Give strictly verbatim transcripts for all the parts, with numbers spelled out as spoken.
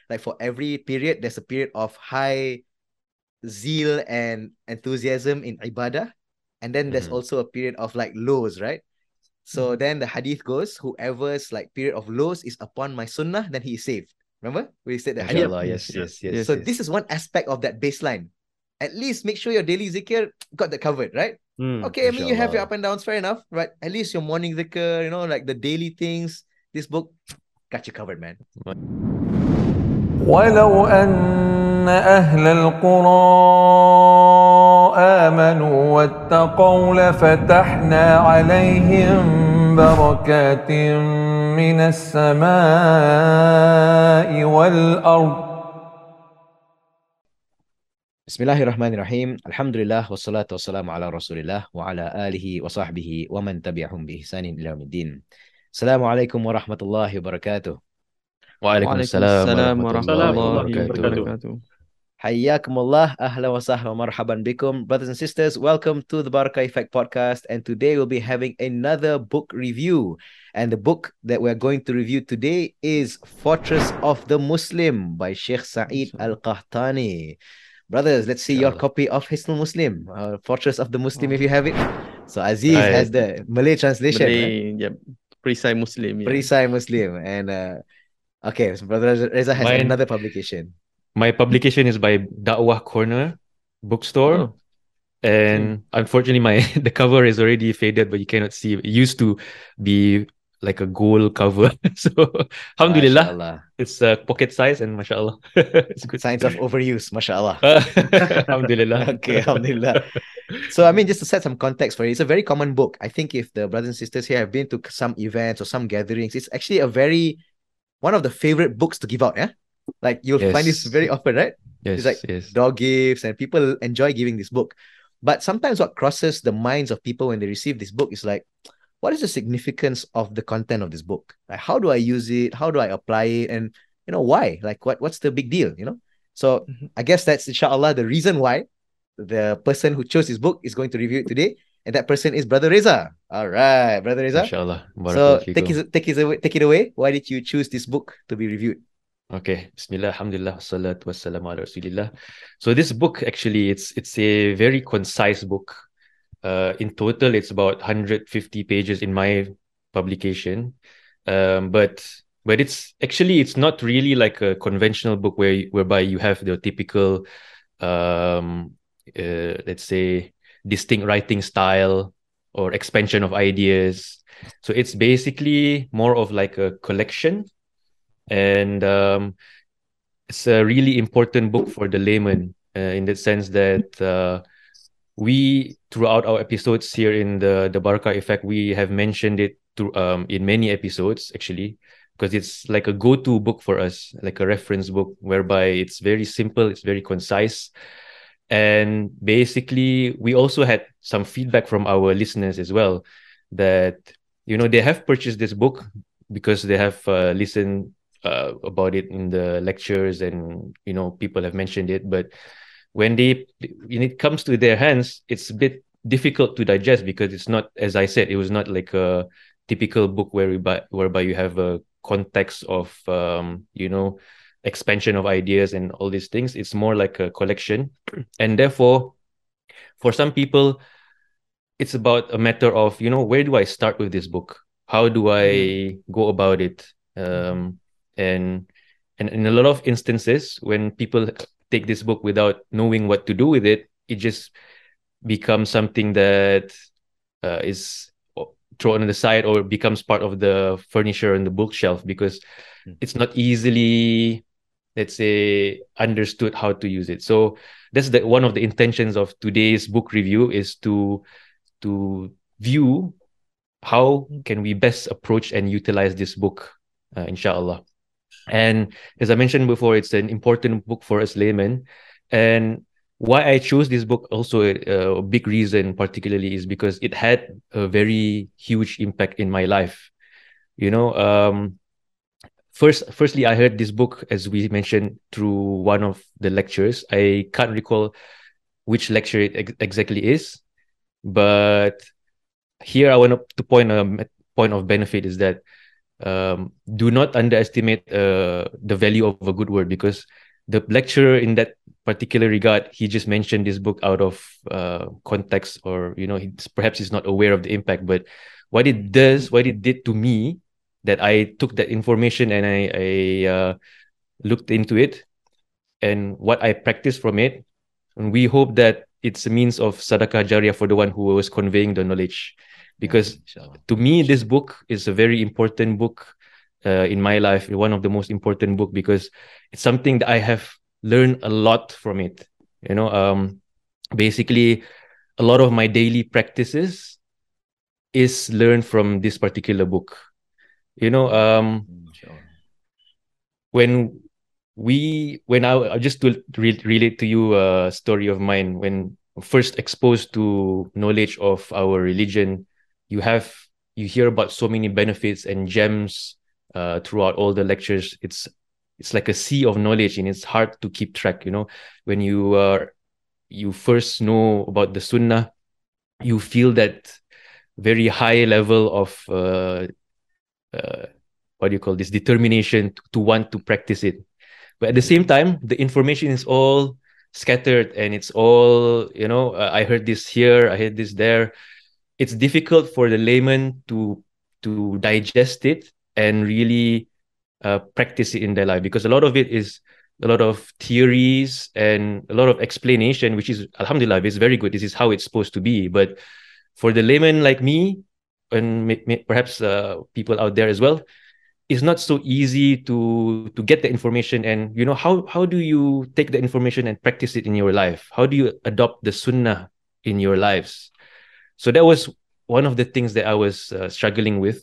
like for every period, there's a period of high zeal and enthusiasm in ibadah. And then there's Mhm. also a period of like lows, right? So Mhm. then the hadith goes, whoever's like period of lows is upon my sunnah, then he is saved. Remember? We said the hadith. Yep. MashaAllah. Yes. Yes, yes, yes, Yes. So yes. this is one aspect of that baseline. At least make sure your daily zikr got that covered, right? Mm. Okay, I mean, you have your MashaAllah. up and downs, fair enough, right? At least your morning zikr, you know, like the daily things, this book got you covered, man. ولو أن أهل القرى آمنوا واتقوا لفتحنا عليهم بركات من السماء والأرض Bismillahirrahmanirrahim. Alhamdulillah wassalatu wassalamu ala Rasulillah wa ala alihi wa sahbihi wa man tabi'ahum bi ihsanin ila yaumiddin. Assalamualaikum warahmatullahi wabarakatuh. وعليكم Waalaikumsalam السلام warahmatullahi ورحمة الله wabarakatuh. وبركاته. Hayyakumullah, ahla wa sahla wa marhaban bikum. Brothers and sisters, welcome to the Barakah Effect podcast. And today we'll be having another book review. And the book that we're going to review today is Fortress of the Muslim by Sheikh Sa'id Al-Qahtani. Brothers, let's see your Inshallah. copy of Hisnul Muslim, uh, Fortress of the Muslim, if you have it. So Aziz Right. has the Malay translation. Right? Malay, yep. Perisai Muslim. Yeah. Perisai Muslim. And uh, okay, so Brother Reza has Mine- another publication. My publication is by Da'wah Corner Bookstore. Oh. And unfortunately, my the cover is already faded, but you cannot see. It used to be like a gold cover. So, alhamdulillah, MashaAllah. it's uh, pocket size and mashallah. It's good. Signs of overuse, mashallah. Alhamdulillah. Okay, alhamdulillah. So, I mean, just to set some context for it, it's a very common book. I think if the brothers and sisters here have been to some events or some gatherings, it's actually a very, one of the favorite books to give out, yeah? Like, you'll find this Yes. very often, right? Yes, It's like yes. dog gifts, and people enjoy giving this book. But sometimes what crosses the minds of people when they receive this book is like, what is the significance of the content of this book? Like, how do I use it? How do I apply it? And, you know, why? Like, what, what's the big deal, you know? So Mhm. I guess that's, inshallah, the reason why the person who chose this book is going to review it today. And that person is Brother Reza. All right, Brother Reza. Mashallah. So Barakallahu take fikum. it, take it away, take it away. Why did you choose this book to be reviewed? Okay, Bismillah, Alhamdulillah, Wassalatu wassalamu ala Rasulillah. So this book actually, it's it's a very concise book. Uh, in total, it's about one hundred fifty pages in my publication. Um, but but it's actually it's not really like a conventional book where whereby you have the typical, um, uh, let's say, distinct writing style or expansion of ideas. So it's basically more of like a collection. And um, it's a really important book for the layman uh, in the sense that uh, we, throughout our episodes here in the, the Barakah Effect, we have mentioned it through, um, in many episodes, actually, because it's like a go-to book for us, like a reference book, whereby it's very simple, it's very concise. And basically, we also had some feedback from our listeners as well that, you know, they have purchased this book because they have uh, listened Uh, about it in the lectures, and you know people have mentioned it, but when they when it comes to their hands, it's a bit difficult to digest because it's not, as I said, it was not like a typical book where we buy, whereby you have a context of um, you know expansion of ideas and all these things. It's more like a collection, and therefore, for some people, it's about a matter of, you know, where do I start with this book? How do I go about it? Um, and and in a lot of instances, when people take this book without knowing what to do with it, it just becomes something that uh, is thrown on the side or becomes part of the furniture on the bookshelf because Mm. it's not easily, let's say, understood how to use it. So that's the one of the intentions of today's book review, is to to view how can we best approach and utilize this book, uh, inshallah. And as I mentioned before, it's an important book for us laymen. And why I chose this book also, uh, a big reason particularly, is because it had a very huge impact in my life. You know, um, first, firstly, I heard this book, as we mentioned, through one of the lectures. I can't recall which lecture it ex- exactly is, but here I want to point a point of benefit is that um, do not underestimate uh, the value of a good word, because the lecturer in that particular regard, he just mentioned this book out of uh, context, or you know, he, perhaps he's not aware of the impact. But what it does, what it did to me, that I took that information and I, I uh, looked into it, and what I practiced from it, and we hope that it's a means of sadaqah jariyah for the one who was conveying the knowledge. Because to me, this book is a very important book uh, in my life, one of the most important book, because it's something that I have learned a lot from it. You know, um, basically, a lot of my daily practices is learned from this particular book. You know, um, when we, when I just to re- relate to you a story of mine, when first exposed to knowledge of our religion, you have you hear about so many benefits and gems uh, throughout all the lectures. It's it's like a sea of knowledge, and it's hard to keep track. You know, when you are you first know about the Sunnah, you feel that very high level of uh, uh, what do you call this, determination to, to want to practice it. But at the same time, the information is all scattered, and it's all, you know, uh, I heard this here, I heard this there. It's difficult for the layman to to digest it and really uh, practice it in their life, because a lot of it is a lot of theories and a lot of explanation, which is, alhamdulillah, it's very good. This is how it's supposed to be. But for the layman like me, and may, may, perhaps uh, people out there as well, it's not so easy to to get the information. And you know, how how do you take the information and practice it in your life? How do you adopt the Sunnah in your lives? So that was one of the things that I was uh, struggling with.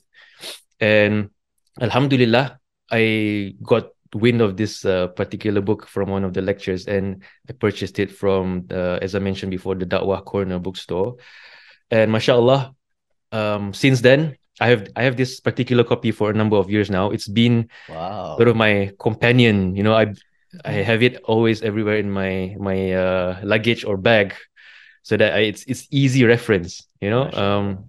And alhamdulillah, I got wind of this uh, particular book from one of the lectures, and I purchased it from, uh, as I mentioned before, the Da'wah Corner bookstore. And mashallah, um, since then, I have I have this particular copy for a number of years now. It's been wow. sort of my companion. You know, I I have it always everywhere in my my uh, luggage or bag, so that I, it's it's easy reference. You know, um,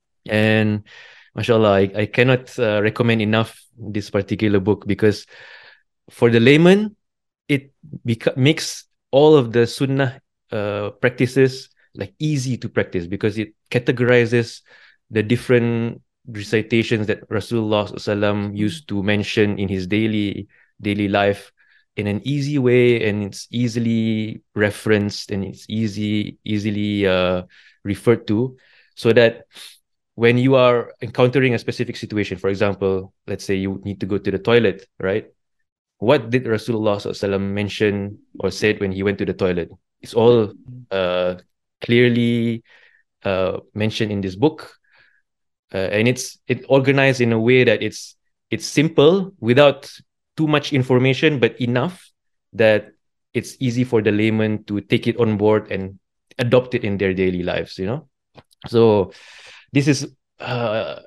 and mashallah, I, I cannot uh, recommend enough this particular book, because for the layman, it beca- makes all of the Sunnah uh, practices like easy to practice, because it categorizes the different recitations that Rasulullah sallallahu alaihi wasallam used to mention in his daily daily life in an easy way, and it's easily referenced, and it's easy easily uh, referred to, so that when you are encountering a specific situation, for example, let's say you need to go to the toilet, right? What did Rasulullah sallallahu alaihi wasallam mention or said when he went to the toilet? It's all uh, clearly uh, mentioned in this book. Uh, and it's it organized in a way that it's it's simple, without too much information, but enough that it's easy for the layman to take it on board and adopt it in their daily lives, you know. So this is uh,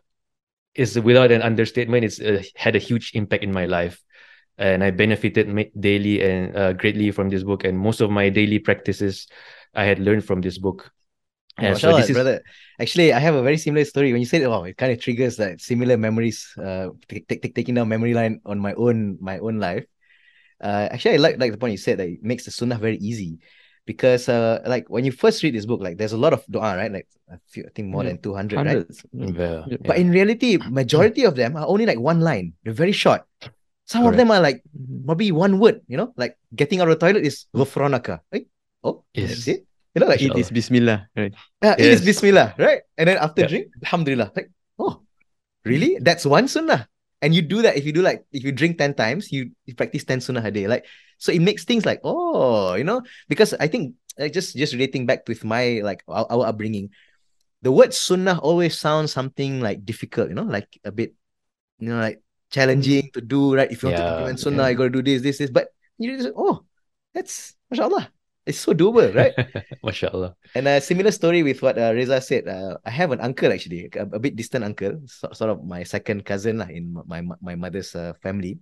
is without an understatement, it's uh, had a huge impact in my life, and I benefited daily and uh, greatly from this book. And most of my daily practices I had learned from this book. Yeah, so this is... brother. Actually, I have a very similar story. When you said, "Oh, it kind of triggers like similar memories." Uh, t- t- t- taking down memory line on my own my own life. Uh, actually, I like like the point you said that it makes the Sunnah very easy, because uh, like when you first read this book, like there's a lot of du'a, right? Like a few, I think more yeah. than two hundred, right? Yeah. But in reality, majority of them are only like one line. They're very short. Some Correct. of them are like maybe one word. You know, like getting out of the toilet is ghufranaka. Right? Oh, yes. See? You know, like it is Bismillah, right? Yeah, Yes. it is Bismillah, right? And then after Yeah. drink, Alhamdulillah. Like, oh, really? That's one sunnah. And you do that if you do like, if you drink ten times, you, you practice ten sunnah a day. Like, so it makes things like, oh, you know, because I think, like, just, just relating back with my, like, our, our upbringing, the word sunnah always sounds something like difficult, you know, like a bit, you know, like challenging to do, right? If you want Yeah, to implement sunnah, yeah. you got to do this, this, this. But you just, oh, that's, mashallah. It's so doable, right? MashaAllah. And a similar story with what uh, Reza said. Uh, I have an uncle actually, a, a bit distant uncle, so, sort of my second cousin lah in my my mother's uh, family.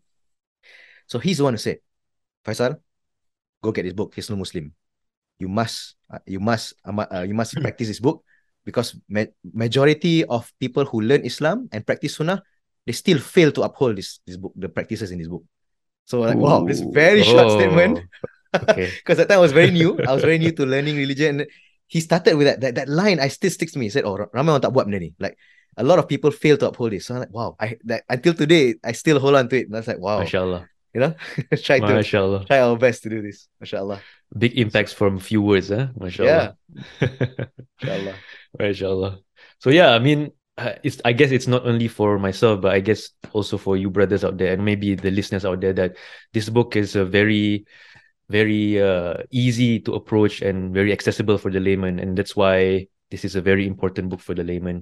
So he's the one who said, "Faisal, go get this book. He's no Muslim. You must, uh, you must, uh, you must practice this book, because ma- majority of people who learn Islam and practice Sunnah, they still fail to uphold this this book, the practices in this book. So like, wow, this very short statement. Okay. Because that time I was very new. I was very new to learning religion. And he started with that, that that line. I still sticks to me. He said, "Oh, ramai orang tak buat benda ni." Like a lot of people fail to uphold this. So I'm like, wow. I that until today I still hold on to it. And I was like, wow. MashaAllah. You know, try to MashaAllah. try our best to do this. MashaAllah. Big impacts from few words, huh? MashaAllah. Yeah. MashaAllah. MashaAllah. So yeah, I mean, uh, it's I guess it's not only for myself, but I guess also for you brothers out there and maybe the listeners out there, that this book is a very, very uh, easy to approach and very accessible for the layman, and that's why this is a very important book for the layman.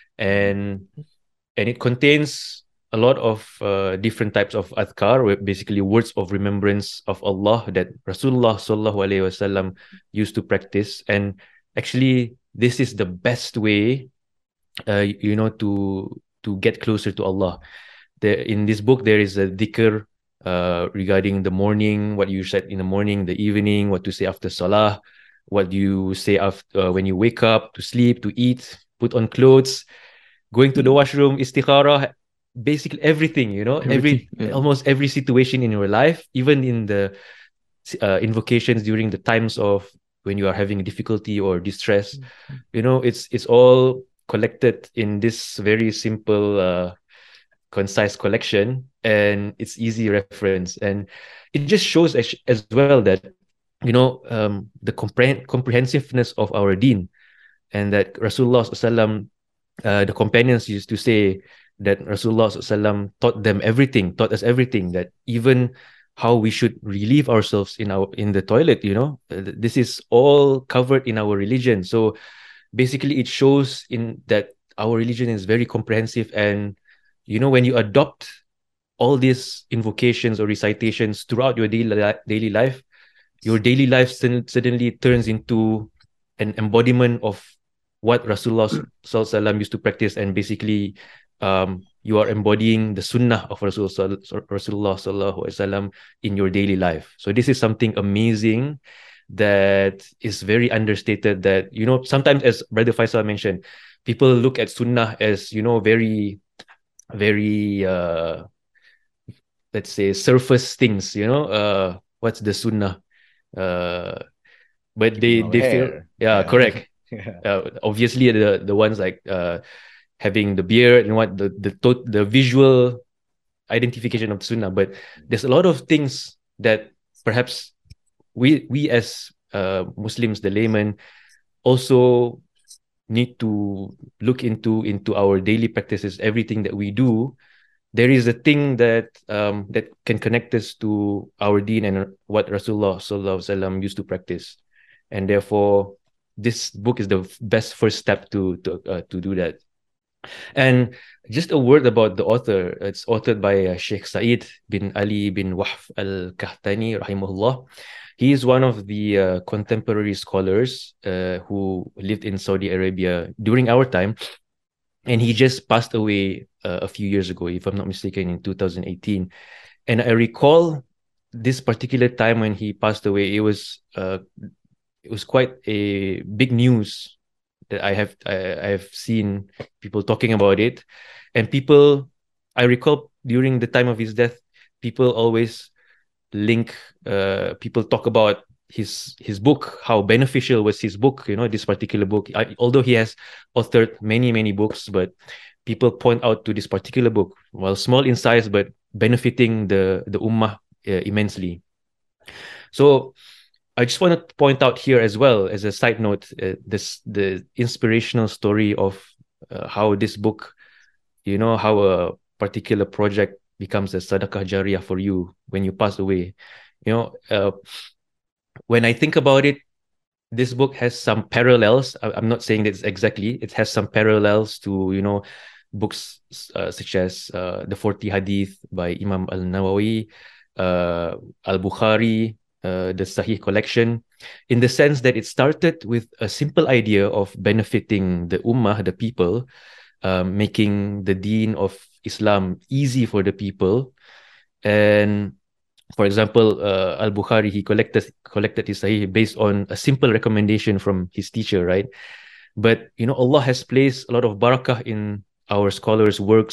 And and it contains a lot of uh, different types of adhkar, basically words of remembrance of Allah that Rasulullah sallallahu alaihi wasallam used to practice. And actually, this is the best way, uh, you know, to to get closer to Allah. There in this book, there is a dhikr uh, regarding the morning, what you said in the morning, the evening, what to say after salah, what do you say after uh, when you wake up, to sleep, to eat, put on clothes, going to the washroom, istikharah. Basically everything, you know, Everything, every yeah. almost every situation in your life, even in the uh, invocations during the times of when you are having difficulty or distress, Mm-hmm. you know, it's it's all collected in this very simple, uh, concise collection, and it's easy reference, and it just shows as, as well that, you know, um, the compre- comprehensiveness of our deen, and that Rasulullah sallam, uh, the companions used to say that Rasulullah sallam taught them everything, taught us everything, that even how we should relieve ourselves in our in the toilet, you know, uh, this is all covered in our religion. So basically it shows in that our religion is very comprehensive, and you know, when you adopt all these invocations or recitations throughout your daily, li- daily life, your daily life sudden- suddenly turns into an embodiment of what Rasulullah sallallahu alaihi wasallam used to practice, and basically um, you are embodying the sunnah of Rasulullah, Rasulullah sallallahu alaihi wasallam in your daily life. So this is something amazing that is very understated, that, you know, sometimes, as Brother Faisal mentioned, people look at sunnah as, you know, very, very, uh, let's say, surface things, you know, uh, what's the sunnah? Uh, but they, Keeping our they feel, hair. yeah, Yeah. correct. Yeah. Uh, obviously the the ones like uh having the beard and what the the to- the visual identification of sunnah, but there's a lot of things that perhaps we we as uh Muslims, the layman, also need to look into into our daily practices. Everything that we do, there is a thing that um that can connect us to our deen and what Rasulullah sallallahu alaihi wasallam used to practice, and therefore this book is the best first step to to uh, to do that. And just a word about the author. It's authored by uh, Sheikh Said bin Ali bin Wahf al-Kahtani rahimahullah. He is one of the uh, contemporary scholars uh, who lived in Saudi Arabia during our time, and he just passed away uh, a few years ago, if I'm not mistaken, in two thousand eighteen. And I recall this particular time when he passed away. It was uh, it was quite a big news that I have I, I have seen people talking about it, and people, I recall during the time of his death, people always link, uh, people talk about his his book, how beneficial was his book, you know, this particular book. I, although he has authored many many books, but people point out to this particular book, well, small in size, but benefiting the the ummah uh, immensely. So I just want to point out here as well, as a side note, uh, this the inspirational story of uh, how this book, you know, how a particular project becomes a sadaqah jariyah for you when you pass away. You know, uh, when I think about it, this book has some parallels. I, I'm not saying that it's exactly. It has some parallels to, you know, books uh, such as uh, the forty Hadith by Imam Al-Nawawi, uh, Al-Bukhari, Uh, the Sahih collection, in the sense that it started with a simple idea of benefiting the ummah, the people, uh, making the deen of Islam easy for the people. And for example, uh, Al-Bukhari, he collected collected his Sahih based on a simple recommendation from his teacher, right? But, you know, Allah has placed a lot of barakah in our scholars' works,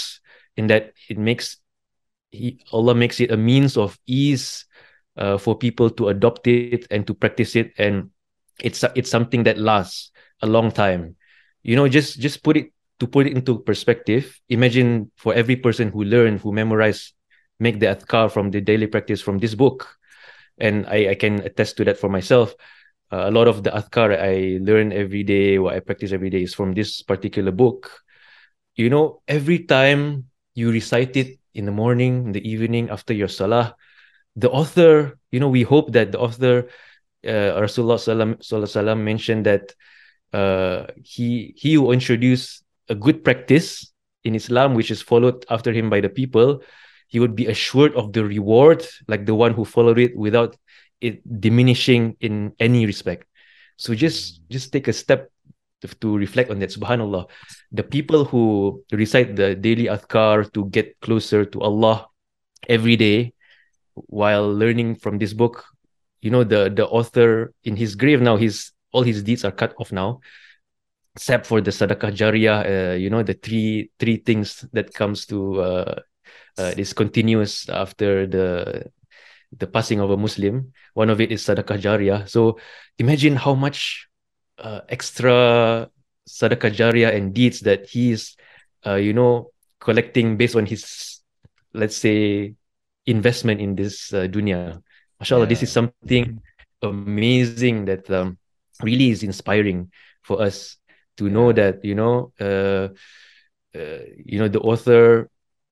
in that it makes he, Allah makes it a means of ease uh, for people to adopt it and to practice it, and it's it's something that lasts a long time. You know, just just put it to put it into perspective. Imagine for every person who learn, who memorize, make the adhkar from the daily practice from this book, and I, I can attest to that for myself. Uh, a lot of the adhkar I learn every day, what I practice every day, is from this particular book. You know, every time you recite it in the morning, in the evening, after your salah, the author, you know, we hope that the author, uh, Rasulullah sallallahu alaihi wasallam mentioned that uh, he he will introduce a good practice in Islam, which is followed after him by the people. He would be assured of the reward, like the one who followed it, without it diminishing in any respect. So just just take a step to, to reflect on that. Subhanallah, the people who recite the daily adhkar to get closer to Allah every day while learning from this book, you know, the the author in his grave now, his all his deeds are cut off now, except for the sadaqah jariyah. Uh, you know, the three three things that comes to uh, uh, is continuous after the the passing of a Muslim. One of it is sadaqah jariyah. So imagine how much uh, extra sadaqah jariyah and deeds that he is, uh, you know, collecting based on his, let's say, investment in this uh, dunya. MashaAllah, yeah. This is something amazing that um, really is inspiring for us to yeah. know that, you know, uh, uh, you know, the author,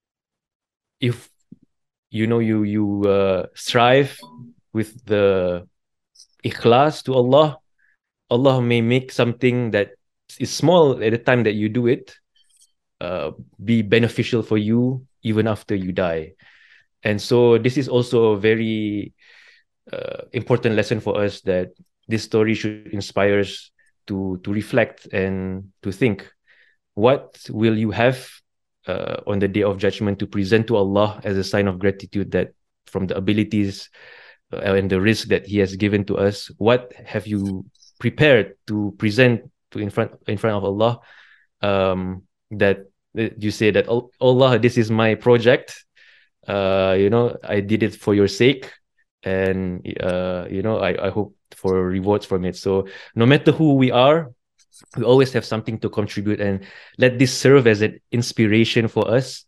if you know, you you uh, strive with the ikhlas to Allah, Allah may make something that is small at the time that you do it uh, be beneficial for you even after you die. And so this is also a very uh, important lesson for us, that this story should inspire us to to reflect and to think, what will you have Uh, on the day of judgment to present to Allah as a sign of gratitude that from the abilities uh, and the risk that He has given to us. What have you prepared to present to in front in front of Allah? Um, that, that you say that, Allah, this is my project. Uh, you know, I did it for your sake, and uh, you know, I, I hope for rewards from it. So no matter who we are, we always have something to contribute, and let this serve as an inspiration for us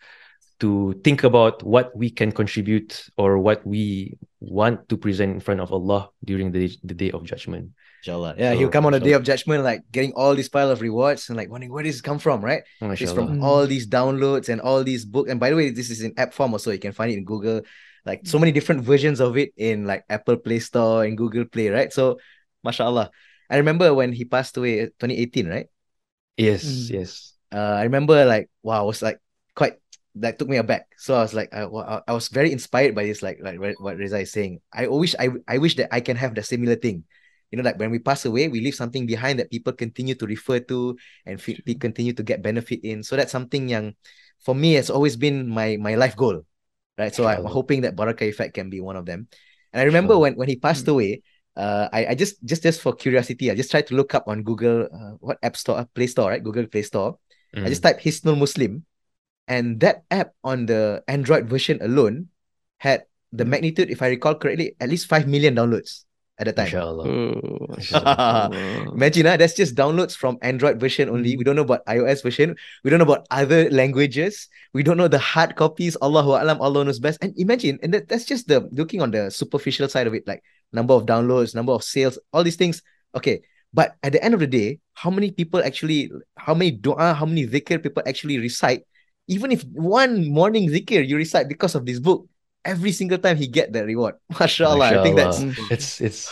to think about what we can contribute or what we want to present in front of Allah during the, the day of judgment. Inshallah. Yeah, so, he'll come on the day of judgment like getting all this pile of rewards and like wondering where does it come from, right? Oh, it's from all these downloads and all these books. And by the way, this is in app form also. You can find it in Google, like so many different versions of it in like Apple Play Store and Google Play, right? So, mashallah. I remember when he passed away twenty eighteen, right? Yes, mm. yes. Uh, I remember like, wow, I was like quite, that took me aback. So I was like, I, I was very inspired by this, like like what Reza is saying. I wish I, I wish that I can have the similar thing. You know, like when we pass away, we leave something behind that people continue to refer to and f- continue to get benefit in. So that's something yang, for me, it's always been my my life goal, right? So I'm hoping that Barakah Effect can be one of them. And I remember when, when he passed away, Uh, I, I just just just for curiosity, I just tried to look up on Google uh, what app store, Play Store, right? Google Play Store. Mm. I just typed Hisnul Muslim, and that app on the Android version alone had the magnitude, if I recall correctly, at least five million downloads at the time. Inshallah. Oh, inshallah. Imagine, uh, that's just downloads from Android version only. We don't know about iOS version. We don't know about other languages. We don't know the hard copies. Allahu A'lam, Allah knows best. And imagine, and that, that's just the looking on the superficial side of it, like number of downloads, number of sales, all these things. Okay. But at the end of the day, how many people actually, how many dua, how many zikr people actually recite? Even if one morning zikr you recite because of this book, every single time he get the reward. MashaAllah. I think that's it's it's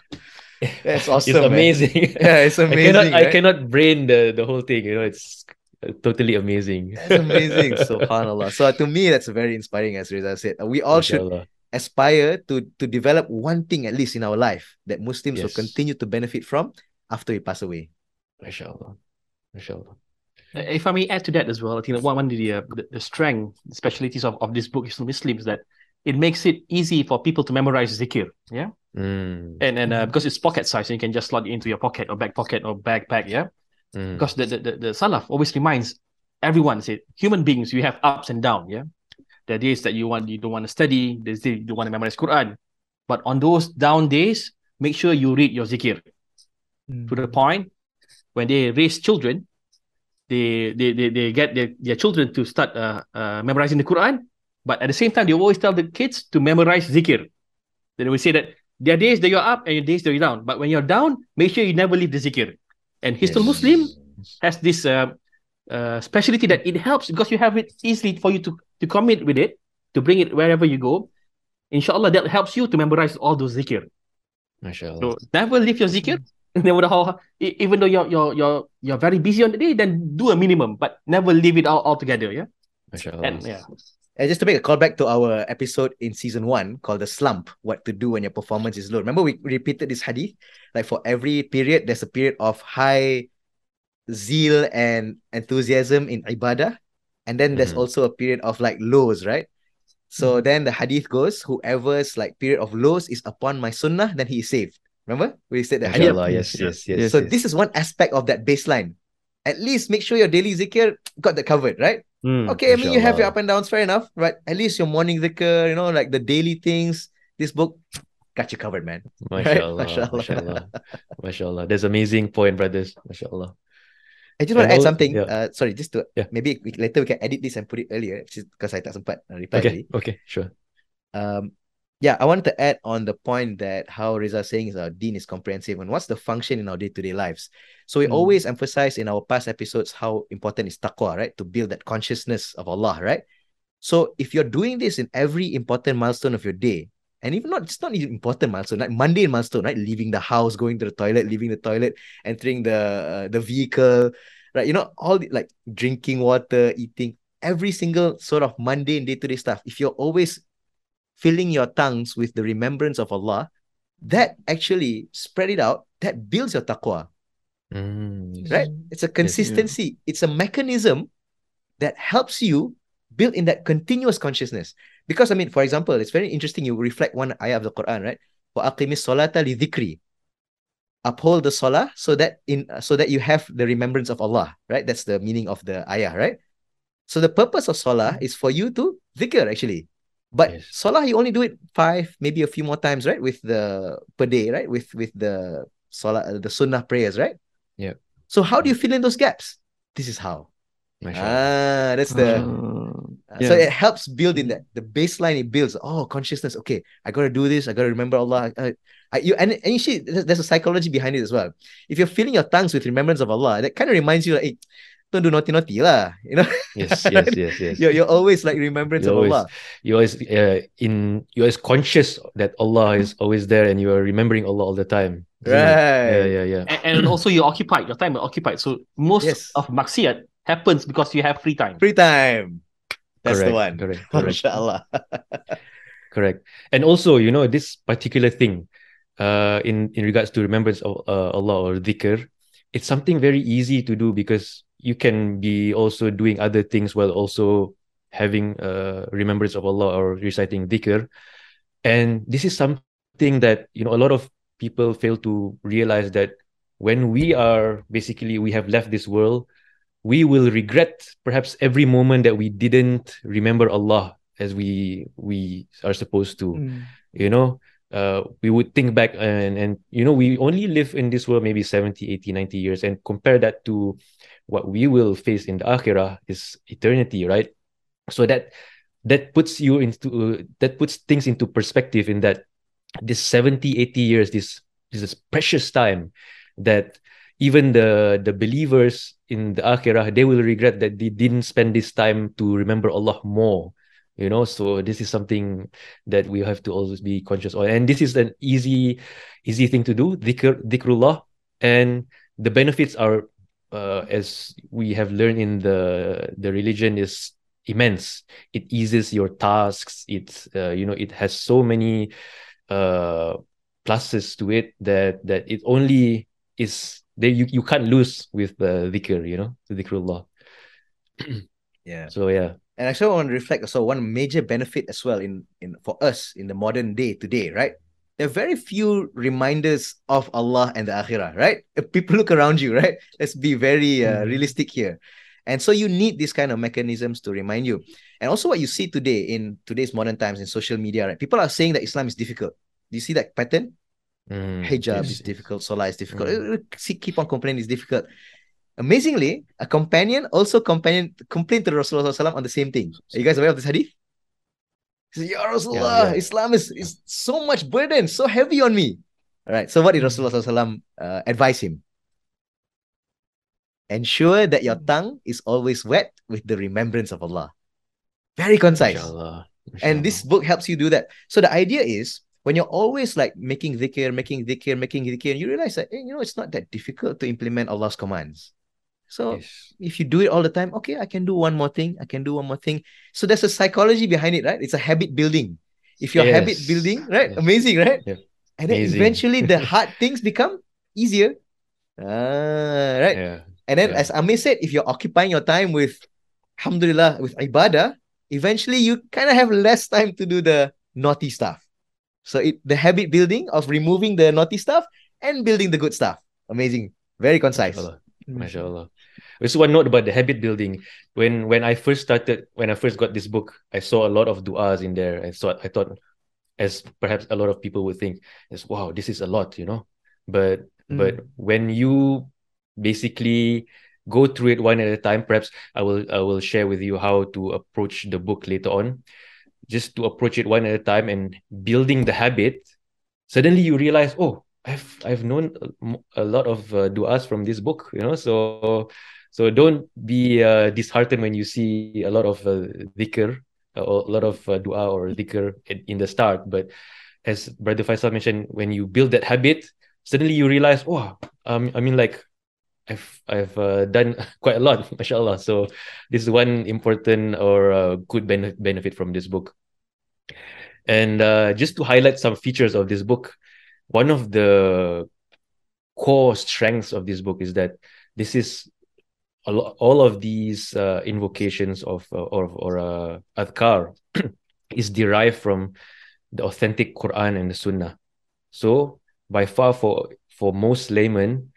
that's awesome. It's amazing. Man. Yeah, it's amazing. I cannot right? I cannot brain the, the whole thing, you know, it's totally amazing. That's amazing. SubhanAllah. So to me, that's very inspiring, as Reza said. We all MashaAllah. should aspire to to develop one thing at least in our life that Muslims yes. will continue to benefit from after we pass away. MashaAllah. MashaAllah. If I may add to that as well, I think that one, one of the, uh, the the strength, the specialties of, of this book, Hisnul Muslim, is that it makes it easy for people to memorize zikr. Yeah, mm. and and uh, because it's pocket size, so you can just slot it into your pocket or back pocket or backpack. Yeah, mm. because the, the the the Salaf always reminds everyone said, human beings, you have ups and downs, yeah. There are days that you want you don't want to study, there's days you don't want to memorize Quran. But on those down days, make sure you read your zikir. Mm. To the point, when they raise children, they they they, they get their, their children to start uh, uh, memorizing the Quran, but at the same time, they always tell the kids to memorize zikir. Then we say that there are days that you're up and your days that you're down. But when you're down, make sure you never leave the zikir. And Hisnul yes. Muslim has this uh, uh, specialty that it helps because you have it easily for you to, to commit with it, to bring it wherever you go. Inshallah, that helps you to memorize all those zikir. MashaAllah. So never leave your zikir. Never how, even though you're you're you're you're very busy on the day, then do a minimum, but never leave it all altogether. Yeah. MashaAllah. And, yeah. And just to make a callback to our episode in season one called The Slump, what to do when your performance is low. Remember, we repeated this hadith? Like for every period, there's a period of high zeal and enthusiasm in ibadah. And then there's mm-hmm. also a period of like lows, right? So mm-hmm. then the hadith goes, whoever's like period of lows is upon my sunnah, then he is saved. Remember? We said that. Inshallah, yes, yes, yes. So yes. this is one aspect of that baseline. At least make sure your daily zikr got that covered, right? Mm, okay, I mean, you have your up and downs, fair enough, but at least your morning zikr, you know, like the daily things, this book got you covered, man. MashaAllah, right? MashaAllah. MashaAllah. MashaAllah. That's amazing point, brothers. MashaAllah. I just want to add something. Yeah. Uh, sorry, just to, yeah. maybe we, later we can edit this and put it earlier because I tak sempat reply. Okay, already. okay, sure. Um, yeah, I wanted to add on the point that how Reza is saying is our deen is comprehensive and what's the function in our day-to-day lives. So we mm. always emphasize in our past episodes how important is taqwa, right? To build that consciousness of Allah, right? So if you're doing this in every important milestone of your day, and even not, it's not even important milestone, like mundane milestone, right? Leaving the house, going to the toilet, leaving the toilet, entering the uh, the vehicle, right? You know, all the, like drinking water, eating, every single sort of mundane day-to-day stuff. If you're always filling your tongues with the remembrance of Allah, that actually spread it out, that builds your taqwa. Mm, yes. Right? It's a consistency. Yes, yeah. It's a mechanism that helps you build in that continuous consciousness. Because, I mean, for example, it's very interesting. You reflect one ayah of the Quran, right? وَأَقِمِ الصَّلَاةَ لِذِكْرِ. Uphold the salah so that in so that you have the remembrance of Allah, right? That's the meaning of the ayah, right? So the purpose of salah is for you to dhikr, actually. But yes. salah, you only do it five, maybe a few more times, right? With the per day, right? With with the salah, the sunnah prayers, right? Yeah. So how do you fill in those gaps? This is how. Ah, that's the. Uh, yeah. So it helps build in that the baseline. It builds. Oh, consciousness. Okay, I gotta do this. I gotta remember Allah. I, I, you and and you see, there's a psychology behind it as well. If you're filling your tongues with remembrance of Allah, that kind of reminds you, like, hey, don't do naughty naughty lah. You know. Yes, yes, yes, yes. You're you're always like remembrance you're of always, Allah. You're always uh, in. You're always conscious that Allah is always there, and you are remembering Allah all the time. Right. Yeah, yeah, yeah. And, and also you occupied, your time is occupied. So most yes. of maksiyat happens because you have free time. Free time. That's correct, the one. Correct. Correct. MashaAllah. Correct. And also, you know, this particular thing, uh, in, in regards to remembrance of uh, Allah or dhikr, it's something very easy to do because you can be also doing other things while also having uh, remembrance of Allah or reciting dhikr. And this is something that, you know, a lot of people fail to realize that when we are basically, we have left this world, we will regret perhaps every moment that we didn't remember Allah as we we are supposed to. Mm. You know, uh, we would think back and, and, you know, we only live in this world maybe seventy, eighty, ninety years, and compare that to what we will face in the akhirah is eternity, right? So that that puts you into, uh, that puts things into perspective in that this seventy, eighty years, this, this is precious time that even the, the believers in the akhirah, they will regret that they didn't spend this time to remember Allah more, you know. So this is something that we have to always be conscious of. And this is an easy, easy thing to do, dhikr, dhikrullah. And the benefits are, uh, as we have learned in the, the religion, is immense. It eases your tasks. It's, uh, you know, it has so many uh, pluses to it that, that it only is... They, you, you can't lose with the dhikr, you know, the dhikrullah. Yeah. So, yeah. And actually, I want to reflect. So, one major benefit as well in, in for us in the modern day today, right? There are very few reminders of Allah and the akhirah, right? If people look around you, right? Let's be very uh, mm. realistic here. And so you need these kind of mechanisms to remind you. And also what you see today in today's modern times in social media, right? People are saying that Islam is difficult. Do you see that pattern? Mm, Hijab yes, is yes. difficult, Salah is difficult. Mm. Uh, See, keep on complaining it's difficult. Amazingly, a companion also companion complained to Rasulullah sallallahu alaihi wasallam on the same thing. Are you guys aware of this hadith? He said, Ya Rasulullah, yeah. Islam is, is so much burden, so heavy on me. All right. So what did Rasulullah sallallahu alaihi wasallam uh, advise him? Ensure that your tongue is always wet with the remembrance of Allah. Very concise. Mashallah. And this Mashallah. book helps you do that. So the idea is when you're always like making dhikr, making dhikr, making dhikr, and you realize that, hey, you know, it's not that difficult to implement Allah's commands. So Yes. if you do it all the time, okay, I can do one more thing. I can do one more thing. So there's a psychology behind it, right? It's a habit building. If you're habit Yes. building, right? Yes. Amazing, right? Yeah. And then Amazing. eventually the hard things become easier. Ah, right. Yeah. And then Yeah. as Amir said, if you're occupying your time with, alhamdulillah, with ibadah, eventually you kind of have less time to do the naughty stuff. So it the habit building of removing the naughty stuff and building the good stuff. Amazing. Very concise. Mashallah. Mashallah. Also, one note about the habit building. When when I first started, when I first got this book, I saw a lot of du'as in there. And so I thought, as perhaps a lot of people would think, is wow, this is a lot, you know. But Mm. but when you basically go through it one at a time, perhaps I will I will share with you how to approach the book later on. Just to approach it one at a time and building the habit, suddenly you realize, oh, I've I've known a, a lot of uh, du'as from this book, you know. So so don't be uh, disheartened when you see a lot of uh, dhikr, uh, a lot of uh, du'a or dhikr in, in the start. But as Brother Faisal mentioned, when you build that habit, suddenly you realize, oh, um, I mean, like I've I've uh, done quite a lot, mashallah. So this is one important or uh, good benefit benefit from this book. And uh, just to highlight some features of this book, one of the core strengths of this book is that this is a lo- all of these uh, invocations of uh, or or uh, adhkar is derived from the authentic Quran and the Sunnah. So by far for for most laymen,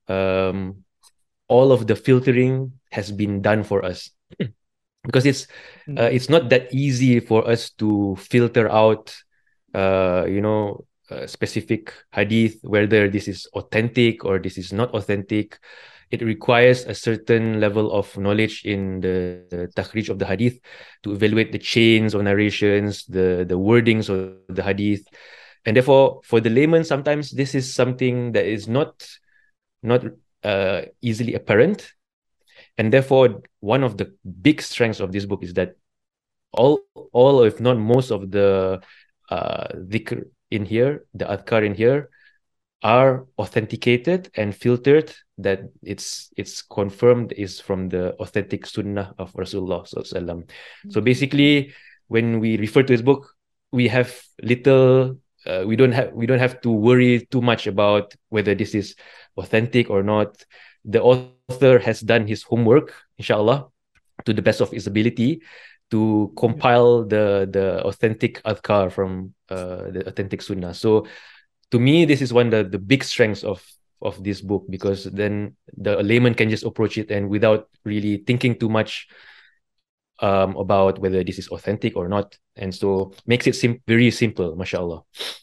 um, all of the filtering has been done for us because it's uh, it's not that easy for us to filter out, uh, you know, uh, specific hadith, whether this is authentic or this is not authentic. It requires a certain level of knowledge in the, the takhrij of the hadith to evaluate the chains of narrations, the the wordings of the hadith, and therefore for the layman sometimes this is something that is not not uh, easily apparent. And therefore, one of the big strengths of this book is that all, all if not most of the uh, dhikr in here, the adhkar in here, are authenticated and filtered, that it's it's confirmed is from the authentic sunnah of Rasulullah sallallahu alaihi wasallam. So basically, when we refer to this book, we have little, uh, we don't have we don't have to worry too much about whether this is authentic or not. The author has done his homework, inshallah, to the best of his ability, to compile the the authentic adhkar from uh, the authentic sunnah. So to me, this is one of the, the big strengths of of this book, because then the layman can just approach it and without really thinking too much um, about whether this is authentic or not, and so makes it sim- very simple, mashallah.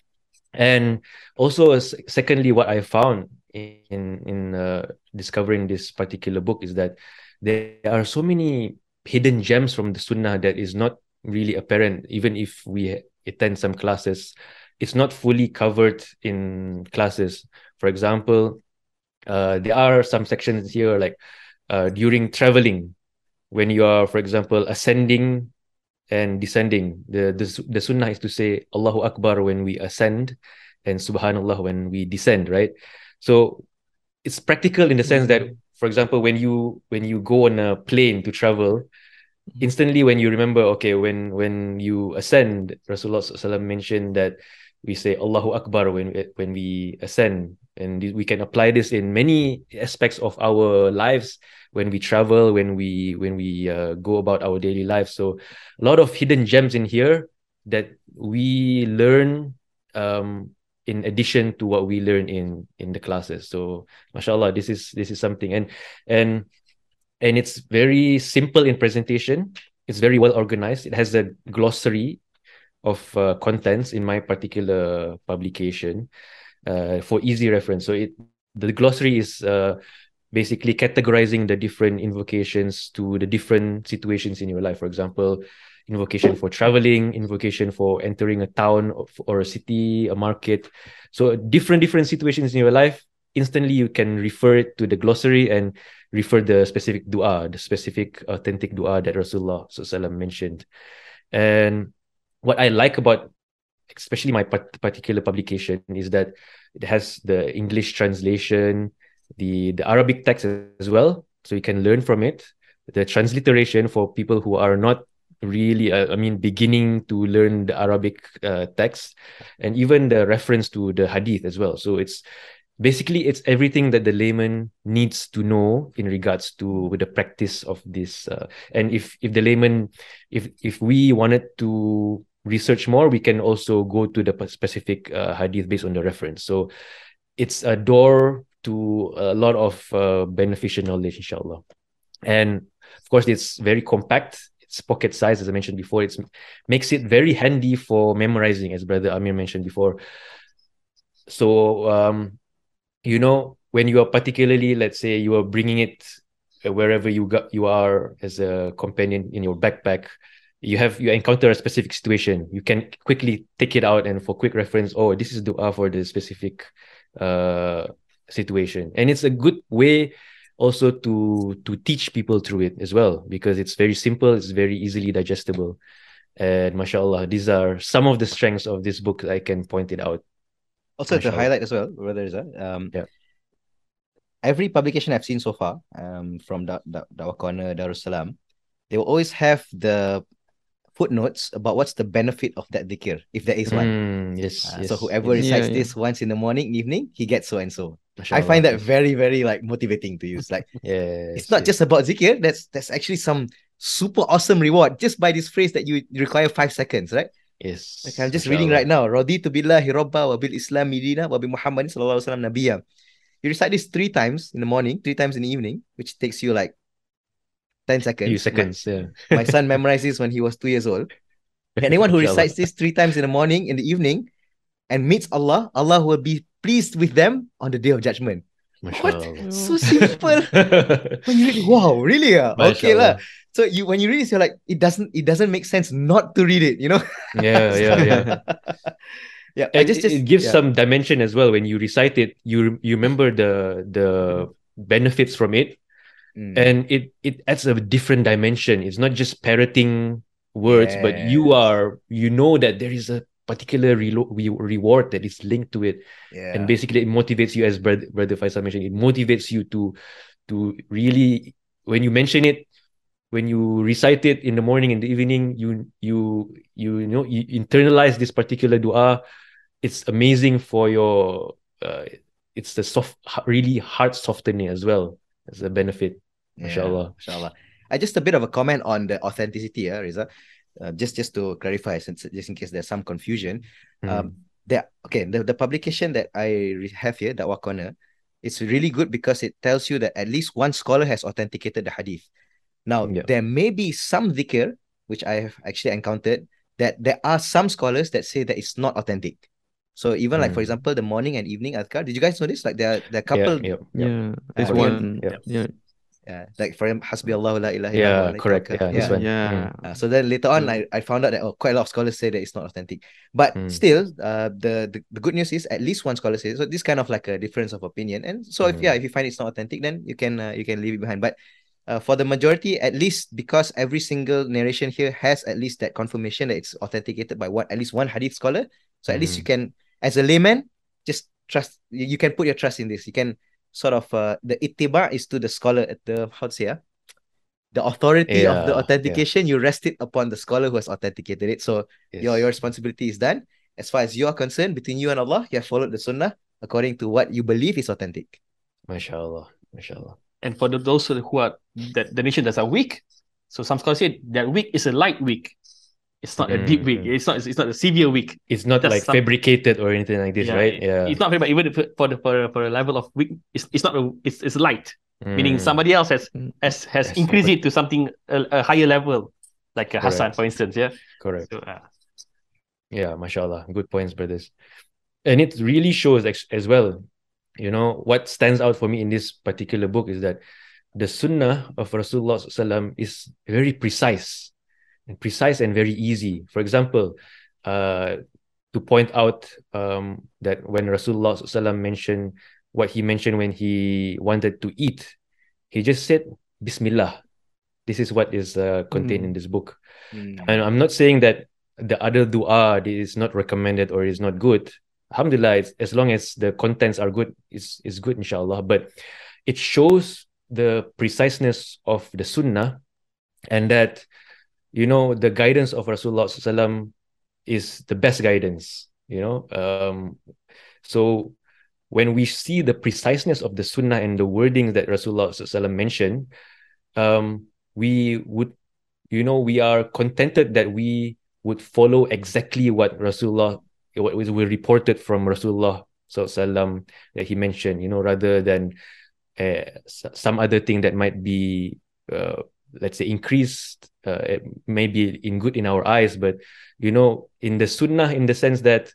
And also, uh, secondly, what I found in in uh, discovering this particular book is that there are so many hidden gems from the sunnah that is not really apparent, even if we attend some classes. It's not fully covered in classes. For example, uh, there are some sections here like uh, during traveling, when you are, for example, ascending and descending. The, the the sunnah is to say Allahu Akbar when we ascend and Subhanallah when we descend, right? So it's practical in the sense that, for example, when you when you go on a plane to travel, instantly when you remember, okay, when when you ascend, Rasulullah sallallahu alaihi wasallam mentioned that we say Allahu Akbar when when we ascend, and we can apply this in many aspects of our lives, when we travel, when we when we uh, go about our daily life. So a lot of hidden gems in here that we learn um, in addition to what we learn in in the classes. So mashallah, this is this is something. And and and it's very simple in presentation. It's very well organized. It has a glossary of uh, contents in my particular publication uh, for easy reference. So it the glossary is uh, basically categorizing the different invocations to the different situations in your life. For example, invocation for traveling, invocation for entering a town or a city, a market. So different different situations in your life. Instantly, you can refer it to the glossary and refer the specific dua, the specific authentic dua that Rasulullah sallallahu alaihi wasallam mentioned. And what I like about especially my particular publication is that it has the English translation, the, the Arabic text as well, so you can learn from it. The transliteration for people who are not really, uh, I mean, beginning to learn the Arabic uh, text, and even the reference to the hadith as well. So it's basically it's everything that the layman needs to know in regards to the practice of this. Uh, and if if the layman, if if we wanted to research more, we can also go to the specific uh, hadith based on the reference. So it's a door to a lot of uh, beneficial knowledge, inshallah. And of course, it's very compact. It's pocket size, as I mentioned before. It makes it very handy for memorizing, as Brother Amir mentioned before. So, um, you know, when you are particularly, let's say, you are bringing it wherever you got you are as a companion in your backpack, you have you encounter a specific situation, you can quickly take it out and for quick reference, oh, this is dua for the specific uh situation. And it's a good way also to to teach people through it as well, because it's very simple, it's very easily digestible. And mashallah, these are some of the strengths of this book that I can point it out. Also, to highlight as well, Brother Riza, um, yeah. every publication I've seen so far, um, from da- da- Dawah Corner, Darussalam, they will always have the footnotes about what's the benefit of that dhikr, if there is one. Mm, yes, Uh, yes. So whoever Yeah, recites yeah. this once in the morning, evening, he gets so and so. I Mashallah. find that very, very like motivating to use. Like, yes, it's not yes. just about zikr. That's that's actually some super awesome reward just by this phrase that you require five seconds, right? Yes. Like I'm just reading right now. Raditu billahi rabba wa bil islam midina wa bi Muhammadin sallallahu alaihi wasallam nabiyya. You recite this three times in the morning, three times in the evening, which takes you like ten seconds. Few seconds, my, yeah. my son memorized this when he was two years old. Anyone who Inshallah. recites this three times in the morning, in the evening, and meets Allah, Allah will be pleased with them on the day of judgment. What? Mashallah. So simple. When you read it, wow, really? Ah? Okay lah. So you when you read it, you're like, it doesn't it doesn't make sense not to read it, you know? Yeah, yeah, yeah. Yeah, And I just, it, just it gives yeah. some dimension as well when you recite it. You you remember the the benefits from it, Mm. and it it adds a different dimension. It's not just parroting words, but you Yes. are you know that there is a particular relo- re- reward that is linked to it, Yeah. and basically it motivates you, as brother brother Faisal mentioned. It motivates you to to really, when you mention it, when you recite it in the morning and the evening, you you you, you know you internalize this particular dua. It's amazing for your uh, it's the soft really heart softening as well as a benefit. Yeah, Mashallah. Mashallah. Uh, just a bit of a comment on the authenticity, uh, Riza. Uh, just just to clarify, since just in case there's some confusion. Mm. Um, there okay, the, the publication that I re- have here, Dawah Corner, it's really good because it tells you that at least one scholar has authenticated the hadith. Now, Yeah. there may be some dhikr, which I have actually encountered, that there are some scholars that say that it's not authentic. So even like, for Mm. example, the morning and evening adhkar, did you guys know this? Like there are, there are a couple, Yeah, yeah, Yeah, there's Uh, one. yeah. Yeah, uh, like for example, Hasbi Allahu la ilaha yeah, illallah, correct. tawakkal. Yeah, this one. yeah. Uh, so then later on, Mm. I, I found out that oh, quite a lot of scholars say that it's not authentic. But Mm. still, uh, the, the the good news is at least one scholar says so. This kind of like a difference of opinion. And so if Mm. yeah, if you find it's not authentic, then you can uh, you can leave it behind. But uh, for the majority, at least because every single narration here has at least that confirmation that it's authenticated by one at least one hadith scholar. So at least you can, as a layman, just trust. You, you can put your trust in this. You can sort of uh, the ittiba is to the scholar at the how to say ah. The authority of the Yeah, authentication, you rest it upon the scholar who has authenticated it. So Yes. your your responsibility is done. As far as you are concerned, between you and Allah, you have followed the sunnah according to what you believe is authentic. Mashallah. Mashallah. And for the, those who are that the nation that are weak, so some scholars say that weak is a light weak. It's not a deep weak. Mm. It's not. It's not a severe weak. It's not Just like some- fabricated or anything like this, Yeah, right? it- Yeah. It's not very, but even if- for the for, for a level of weak, it's it's not a it's it's light. Meaning Mm. somebody else has has, has Yes, increased but- it to something a, a higher level, like a Hassan, Correct. for instance. Yeah. Correct. So, uh, Yeah, mashallah. Good points, brothers. And it really shows ex- as well, you know, what stands out for me in this particular book is that the sunnah of Rasulullah sallallahu alaihi wasallam is very precise and precise and very easy. For example, uh, to point out um, that when Rasulullah sallallahu alaihi wasallam mentioned what he mentioned when he wanted to eat, he just said, Bismillah. This is what is uh, contained in this book. Mm. And I'm not saying that the other dua is not recommended or is not good. Alhamdulillah, it's, as long as the contents are good, is is good, inshallah. But it shows the preciseness of the sunnah, and that, you know, the guidance of Rasulullah sallallahu alaihi wasallam is the best guidance, you know. Um, so when we see the preciseness of the sunnah and the wordings that Rasulullah sallallahu alaihi wasallam mentioned, um, we would, you know, we are contented that we would follow exactly what Rasulullah, what was reported from Rasulullah sallallahu alaihi wasallam that he mentioned, you know, rather than uh, some other thing that might be, uh, let's say, increased, uh, maybe in good in our eyes, but, you know, in the sunnah, in the sense that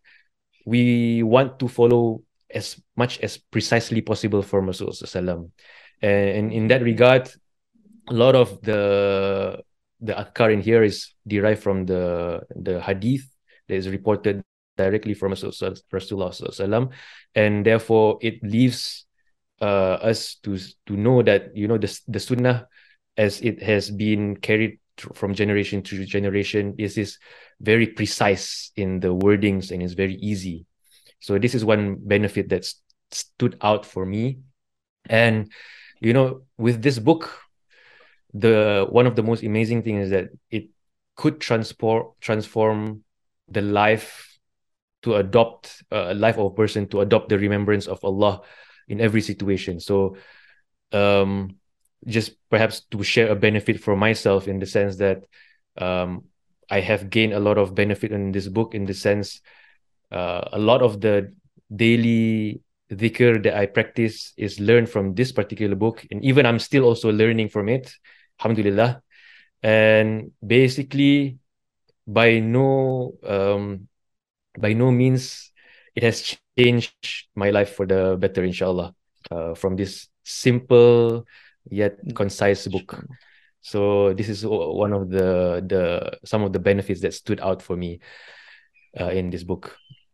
we want to follow as much as precisely possible from Rasulullah sallallahu alaihi wasallam. And in that regard, a lot of the the adhkar in here is derived from the the hadith that is reported directly from Rasulullah sallallahu alaihi wasallam, and therefore it leaves uh, us to to know that, you know, the the sunnah, as it has been carried from generation to generation, is is very precise in the wordings and is very easy. So this is one benefit that st- stood out for me. And, you know, with this book, the one of the most amazing things is that it could transport transform the life to adopt uh, a life of a person to adopt the remembrance of Allah in every situation. So um just perhaps to share a benefit for myself, in the sense that um I have gained a lot of benefit in this book, in the sense uh, a lot of the daily dhikr that I practice is learned from this particular book, and even I'm still also learning from it, alhamdulillah. And basically, by no um by no means it has changed my life for the better, inshallah, uh, from this simple yet concise book. So this is o- one of the the some of the benefits that stood out for me uh, in this book.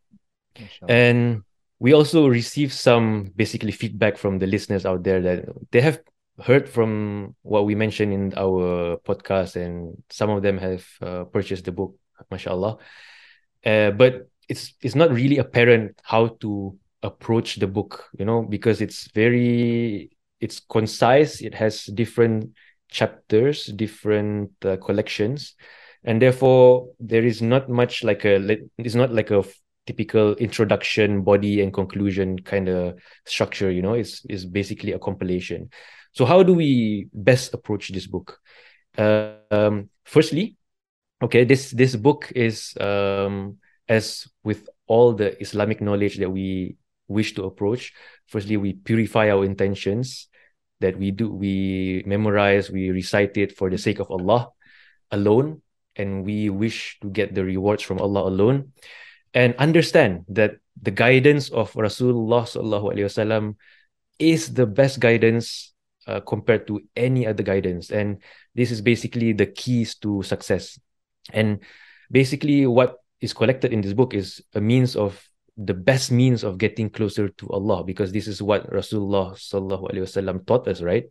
And we also received some basically feedback from the listeners out there that they have heard from what we mentioned in our podcast, and some of them have uh, purchased the book, mashallah. Uh, but it's it's not really apparent how to approach the book, you know, because it's very it's concise. It has different chapters, different uh, collections, and therefore there is not much like a it's not like a typical introduction, body, and conclusion kind of structure, you know. It's it's basically a compilation. So how do we best approach this book? Uh, um, firstly, okay, this this book is um, as with all the Islamic knowledge that we wish to approach. Firstly, we purify our intentions, that we do we memorize, we recite it for the sake of Allah alone, and we wish to get the rewards from Allah alone. And understand that the guidance of Rasulullah sallallahu alaihi wasallam is the best guidance uh, compared to any other guidance. And this is basically the keys to success. And basically what is collected in this book is a means of the best means of getting closer to Allah, because this is what Rasulullah sallallahu alaihi wasallam taught us, right?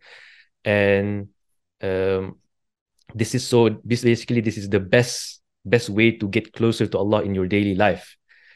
And um, this is so this basically this is the best best way to get closer to Allah in your daily life.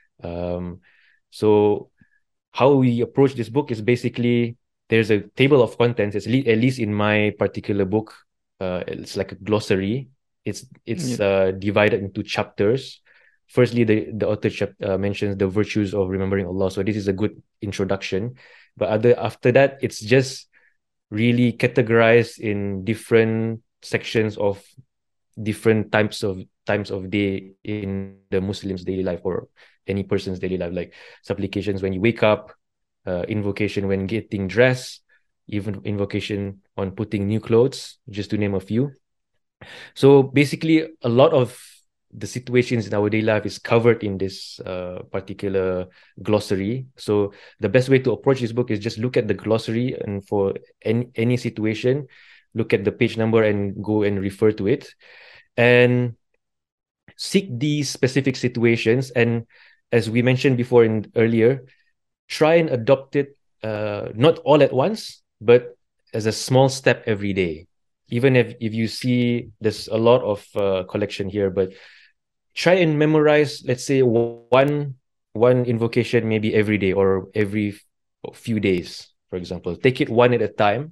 Um, so how we approach this book is basically there's a table of contents. It's le- at least in my particular book, uh, it's like a glossary. It's it's Yeah. uh, divided into chapters. Firstly, the the author chap- uh, mentions the virtues of remembering Allah. So this is a good introduction. But other after that, it's just really categorized in different sections of different types of times of day in the Muslim's daily life, or any person's daily life, like supplications when you wake up, uh, invocation when getting dressed, even invocation on putting new clothes, just to name a few. So basically, a lot of the situations in our daily life is covered in this uh, particular glossary. So the best way to approach this book is just look at the glossary, and for any, any situation, look at the page number and go and refer to it. And seek these specific situations. And as we mentioned before in earlier, try and adopt it uh, not all at once, but as a small step every day. Even if, if you see there's a lot of uh, collection here, but try and memorize, let's say, one one invocation maybe every day or every few days, for example. Take it one at a time.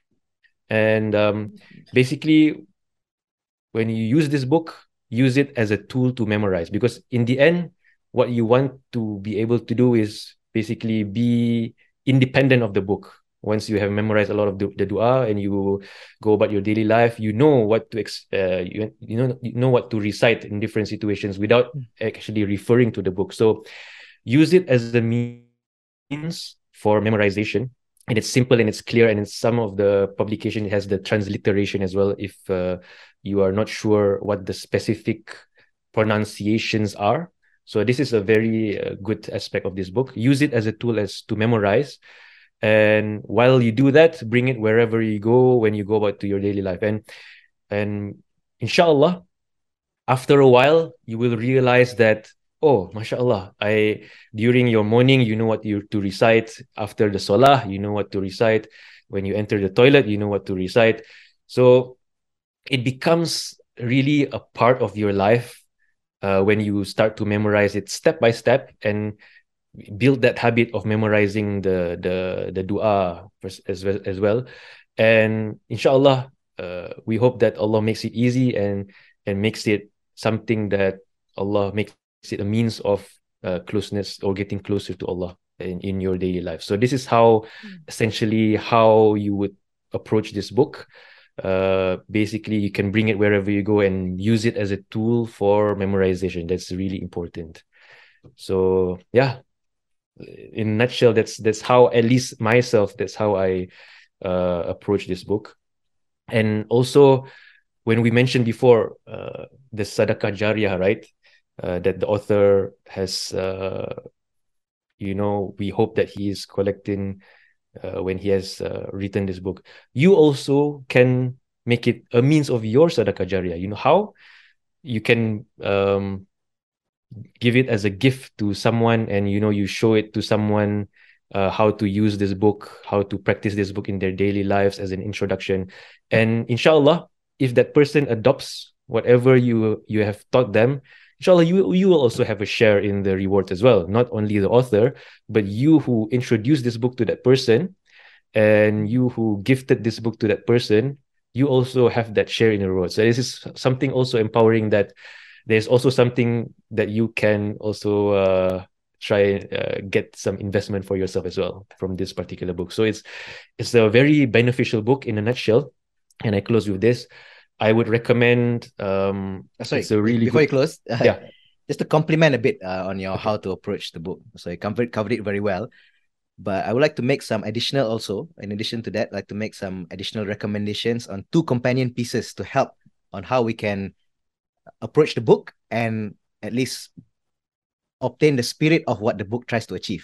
And um, basically, when you use this book, use it as a tool to memorize. Because in the end, what you want to be able to do is basically be independent of the book. Once you have memorized a lot of the, the dua and you go about your daily life, you know what to ex- uh, you, you know you know what to recite in different situations without actually referring to the book. So use it as a means for memorization. And it's simple and it's clear, and in some of the publication it has the transliteration as well, if uh, you are not sure what the specific pronunciations are. So this is a very uh, good aspect of this book. Use it as a tool as to memorize. And while you do that, bring it wherever you go, when you go about to your daily life. And and inshallah, after a while, you will realize that, oh, mashallah, I during your morning, you know what you to recite. After the salah, you know what to recite. When you enter the toilet, you know what to recite. So it becomes really a part of your life uh, when you start to memorize it step by step and build that habit of memorizing the the the dua as well as well. And inshallah, uh, we hope that Allah makes it easy and and makes it something that Allah makes it a means of uh, closeness or getting closer to Allah in, in your daily life. So this is how essentially how you would approach this book. Uh, basically, you can bring it wherever you go and use it as a tool for memorization. That's really important. So yeah, in a nutshell, that's that's how, at least myself, that's how I uh, approach this book. And also, when we mentioned before uh, the sadaqah jariyah, right? Uh, that the author has, uh, you know, we hope that he is collecting uh, when he has uh, written this book. You also can make it a means of your sadaqah jariyah. You know how? You can um, give it as a gift to someone, and, you know, you show it to someone uh, how to use this book, how to practice this book in their daily lives as an introduction. And inshallah, if that person adopts whatever you you have taught them, inshallah, you, you will also have a share in the reward as well. Not only the author, but you who introduced this book to that person and you who gifted this book to that person, you also have that share in the reward. So this is something also empowering, that there's also something that you can also uh, try uh, get some investment for yourself as well from this particular book. So it's it's a very beneficial book in a nutshell. And I close with this. I would recommend. Um, Sorry, it's a really before good... you close, uh, yeah, just to compliment a bit uh, on your how to approach the book. So you covered covered it very well, but I would like to make some additional also. In addition to that, I'd like to make some additional recommendations on two companion pieces to help on how we can approach the book and at least obtain the spirit of what the book tries to achieve.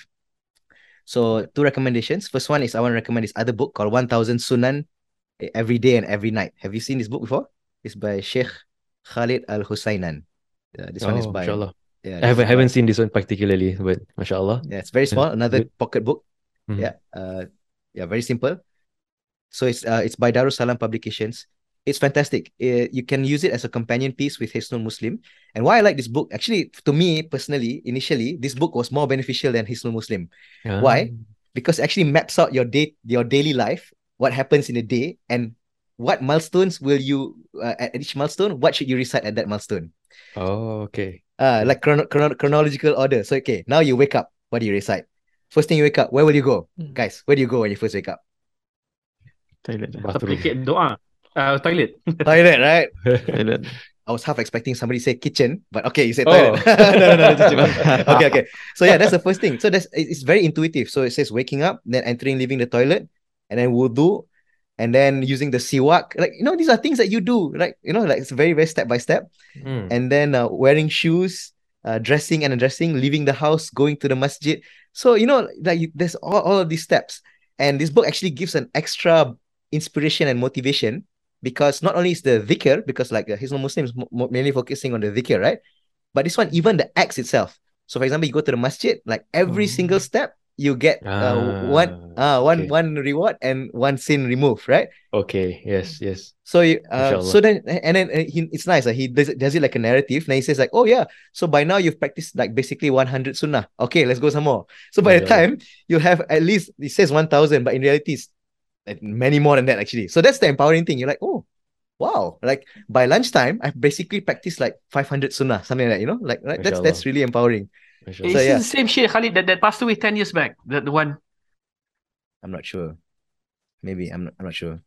So two recommendations. First one is I want to recommend this other book called one thousand Sunan Every Day and Every Night. Have you seen this book before? It's by Sheikh Khalid Al-Husaynan. Uh, this oh, one is by... mashallah. Yeah, I haven't, by, haven't seen this one particularly, but mashallah. Yeah, it's very small. Another Good. pocket book. Mm-hmm. Yeah, uh, yeah, very simple. So it's uh, it's by Darussalam Publications. It's fantastic. Uh, you can use it as a companion piece with Hisnul Muslim. And why I like this book, actually, to me personally, initially, this book was more beneficial than Hisnul Muslim. Ah. Why? Because it actually maps out your day, your daily life, what happens in a day, and what milestones will you uh, at each milestone. What should you recite at that milestone? Oh, okay. Uh, like chrono- chrono- chronological order. So okay, now you wake up. What do you recite? First thing you wake up, where will you go, guys? Where do you go when you first wake up? Toilet. Supplicate doa. Uh, toilet. Toilet, right? Toilet. I was half expecting somebody to say kitchen, but okay, you said Oh. toilet. no, no, no, just okay, okay. So yeah, that's the first thing. So that's it's very intuitive. So it says waking up, then entering, leaving the toilet, and then wudu, and then using the siwak. Like, you know, these are things that you do, right? You know, like it's very, very step by step. Mm. And then uh, wearing shoes, uh, dressing and undressing, leaving the house, going to the masjid. So, you know, like you, there's all, all of these steps. And this book actually gives an extra inspiration and motivation, because not only is the dhikr, because like uh, Hisnul Muslim is mo- mainly focusing on the dhikr, right? But this one, even the acts itself. So, for example, you go to the masjid, like every Oh. single step, you get uh, one Ah, uh, one okay. one reward and one sin removed, right? Okay. Yes. Yes. So you, uh, Mashallah. so then and then uh, he, it's nice. Uh, he does it, does it like a narrative. And he says like, oh yeah, so by now you've practiced like basically one hundred sunnah. Okay, let's go some more. So by the Mashallah. time you have at least, he says one thousand, but in reality it's like many more than that actually. So that's the empowering thing. You're like, oh wow, like by lunchtime I've basically practiced like five hundred sunnah, something like that. You know, like right? That's that's Mashallah. really empowering. Mashallah. So Is yeah. it the same Sheikh Khalid that, that passed away ten years back? The, the one. I'm not sure. Maybe I'm not, I'm not sure.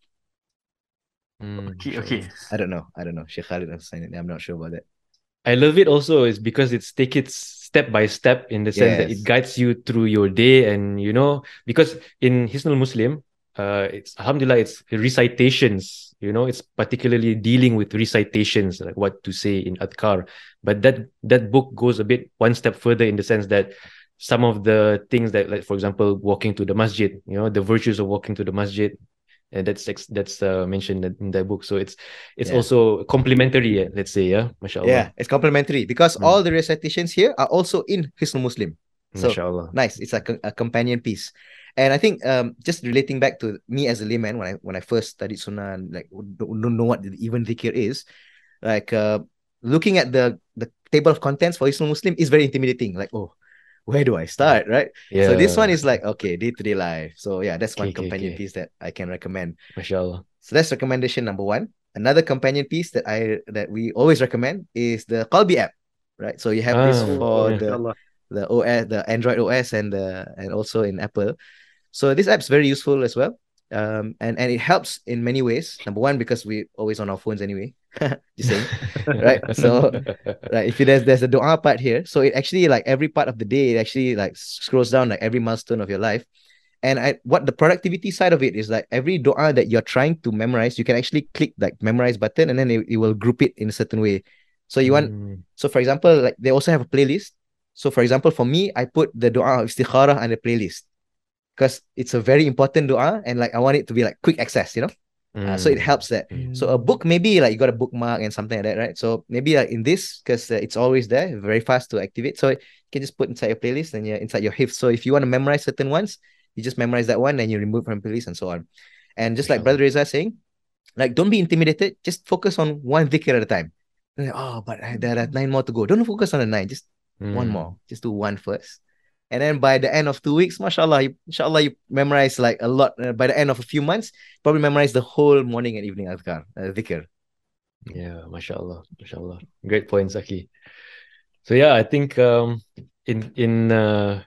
Mm, Okay, mashallah. okay. I don't know. I don't know. Sheikh Khalid Hussain, I'm not sure about that. I love it also is because it's take it step by step, in the sense that it Yes. guides you through your day, and you know, because in Hisnul Muslim, uh, it's alhamdulillah, it's recitations, you know, it's particularly dealing with recitations, like what to say in adhkar. But that that book goes a bit one step further, in the sense that some of the things that, like for example, walking to the masjid, you know, the virtues of walking to the masjid, and that's ex- that's uh, mentioned in that book. So it's it's Yeah. also complementary, yeah, let's say, yeah, mashallah. Yeah, it's complementary because Mm. all the recitations here are also in Hisnul Muslim. So Mashallah. nice. It's like a, a companion piece. And I think um just relating back to me as a layman, when I when I first studied Sunnah and like don't, don't know what even dhikr is, like uh looking at the the table of contents for Hisnul Muslim is very intimidating. Like, oh, where do I start? Right. So this one Yeah. is like, okay, day-to-day life. So yeah, that's one Okay, okay, companion okay. piece that I can recommend. Mashallah. So that's recommendation number one. Another companion piece that I that we always recommend is the Qalbi app, right? So you have this Ah, for yeah. the Inshallah. the O S, the Android O S, and the and also in Apple. So this app's very useful as well. Um, and and it helps in many ways. Number one, because we always on our phones anyway. Just saying, right? So right, if you, there's there's a dua part here, so it actually like every part of the day, it actually like scrolls down like every milestone of your life. And I, what the productivity side of it is, like every dua that you're trying to memorize, you can actually click like memorize button, and then it, it will group it in a certain way. So you want, Mm, so for example, like they also have a playlist. So for example, for me, I put the dua of istikharah on the playlist because it's a very important dua, and like I want it to be like quick access, you know. Uh, so it mm, helps that. mm. So a book, maybe like you got a bookmark and something like that, right? So maybe like in this, because uh, it's always there, very fast to activate. So you can just put inside your playlist and you're inside your hifz. So if you want to memorize certain ones, you just memorize that one, then you remove from playlist and so on. And just like Mashallah. Brother Reza saying, like don't be intimidated. Just focus on one dhikr at a time. Like, oh, but I, there are nine more to go. Don't focus on the nine. Just one Mm. more. Just do one first. And then by the end of two weeks, mashallah, you, inshallah, you memorize like a lot. Uh, by the end of a few months, probably memorize the whole morning and evening adhkar, uh, dhikr. Yeah, mashallah, mashallah. Great point, Zaki. So yeah, I think um in in uh,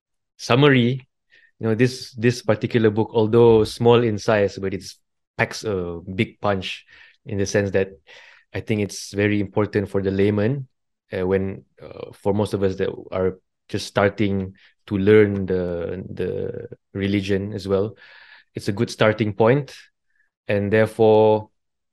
summary, you know, this this particular book, although small in size, but it's packs a big punch, in the sense that I think it's very important for the layman, uh, when uh, for most of us that are just starting to learn the the religion as well. It's a good starting point, and therefore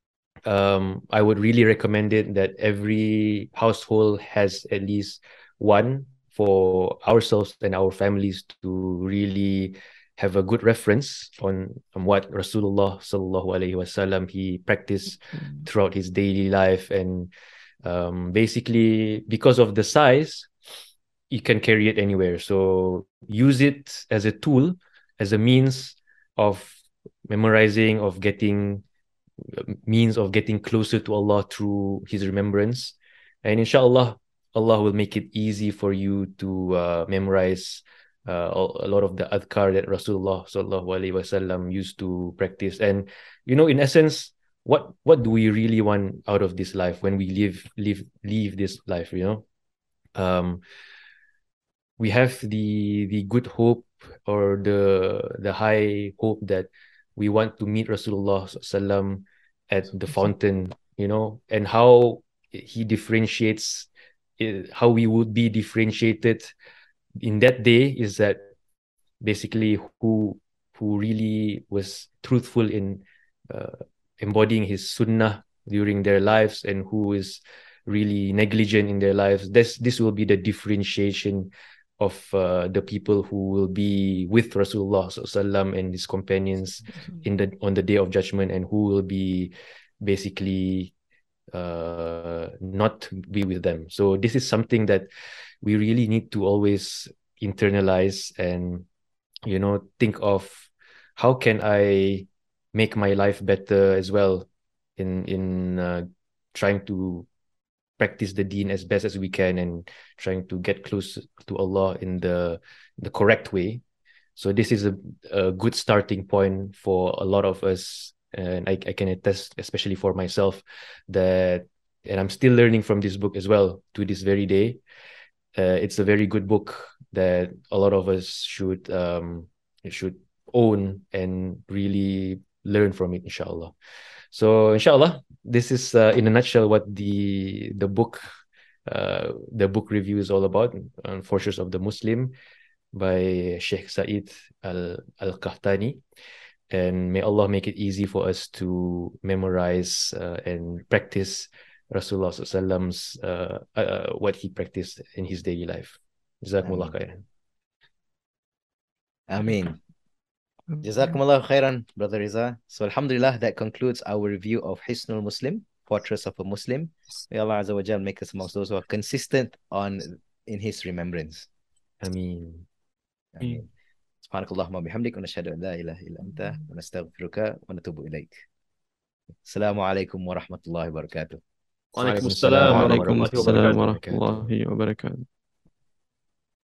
um, I would really recommend it that every household has at least one, for ourselves and our families to really have a good reference on, on what Rasulullah sallallahu alaihi wasallam he practiced throughout his daily life. And um, basically, because of the size, you can carry it anywhere. So use it as a tool, as a means of memorizing, of getting means of getting closer to Allah through His remembrance. And inshallah, Allah will make it easy for you to uh, memorize uh, a lot of the adhkar that Rasulullah sallallahu alaihi wasallam used to practice. And you know, in essence, what what do we really want out of this life when we live live leave this life? You know, um, we have the the good hope, or the the high hope that we want to meet Rasulullah sallam at the fountain, you know, and how he differentiates, how we would be differentiated in that day is that basically who who really was truthful in uh, embodying his sunnah during their lives, and who is really negligent in their lives. This this will be the differentiation of uh, the people who will be with Rasulullah sallallahu alaihi wasallam and his companions in the on the day of judgment, and who will be basically uh, not be with them. So this is something that we really need to always internalize, and you know, think of how can I make my life better as well in in uh, trying to practice the deen as best as we can, and trying to get close to Allah in the the correct way. So this is a, a good starting point for a lot of us, and I, I can attest, especially for myself, that, and I'm still learning from this book as well to this very day. Uh, it's a very good book that a lot of us should um should own and really learn from it, inshallah. So inshallah, this is uh, in a nutshell what the the book uh, the book review is all about, on Fortress of the Muslim by Sheikh Said Al Al-Qahtani. And may Allah make it easy for us to memorize uh, and practice Rasulullah sallallahu alaihi wasallam's uh, uh, what he practiced in his daily life. Jazakumullah khairan. Ameen. Jazakumullah khairan, Brother Riza. So alhamdulillah, that concludes our review of Hisnul Muslim, Fortress of a Muslim. May Allah Azza wa Jal make us amongst those who are consistent on in his remembrance. Ameen. Ameen. Subhanakallahumma bihamdik wa nashhadu an la ilaha illa anta wa nastaghfiruka wa natubu ilaik. Assalamu alaikum wa rahmatullahi wa barakatuh. Waalaikumsalam Waalaikumsalam warahmatullahi Waalaikumsalam wabarakatuh. warahmatullahi wabarakatuh.